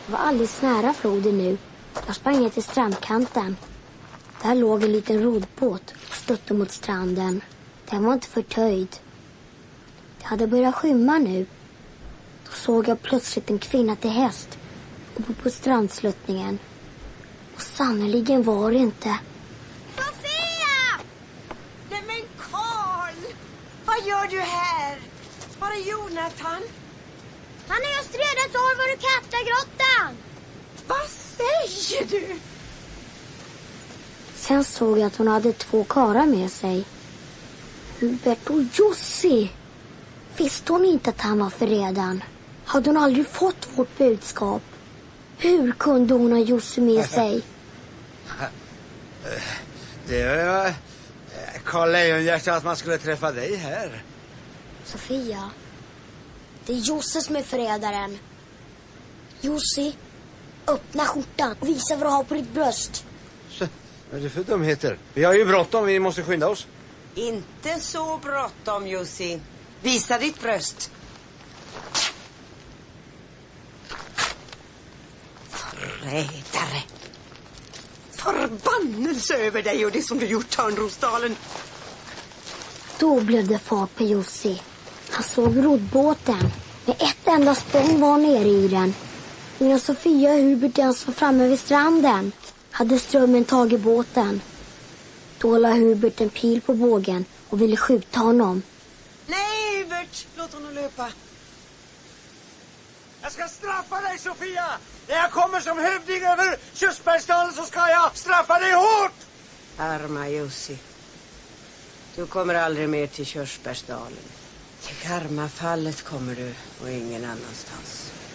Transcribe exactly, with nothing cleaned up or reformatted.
Jag var alldeles nära floden nu. Jag sprang ner till strandkanten. Där låg en liten rodbåt och stötte mot stranden. Den var inte förtöjd. Det hade börjat skymma nu. Då såg jag plötsligt en kvinna till häst uppe på strandsluttningen. Och sannoliken var det inte. Sofia! Nej men Karl! Vad gör du här? Var är Jonathan? Han har just redan torv ur Kattagrottan. Vad säger du? Sen såg jag att hon hade två karlar med sig. Hubert och Jussi. Visste hon inte att han var förrädaren? Hade hon aldrig fått vårt budskap? Hur kunde hon ha Jussi med sig? Det var Karl Lejonhjärta att man skulle träffa dig här. Sofia, det är Jussi som är förrädaren. Jussi, öppna skjortan och visa vad du har på ditt bröst. Så, vad är det för dumheter? Vi har ju bråttom, vi måste skynda oss. Inte så bråttom, Jussi. Visa ditt bröst. Förrädare. Förbannelse över dig och det som du gjort, Törnrosdalen. Då blev det fart på Jussi. Han såg roddbåten. Med ett enda språng var nere i den. Innan Sofia och Hubert ens var framme vid stranden hade strömmen tagit båten. Då la Hubert en pil på bågen och ville skjuta honom. Nej, Hubert. Låt honom löpa. Jag ska straffa dig, Sofia! När jag kommer som hövding över Körsbärsdalen så ska jag straffa dig hårt! Arma Jussi. Du kommer aldrig mer till Körsbärsdalen. Till Karmafallet kommer du och ingen annanstans.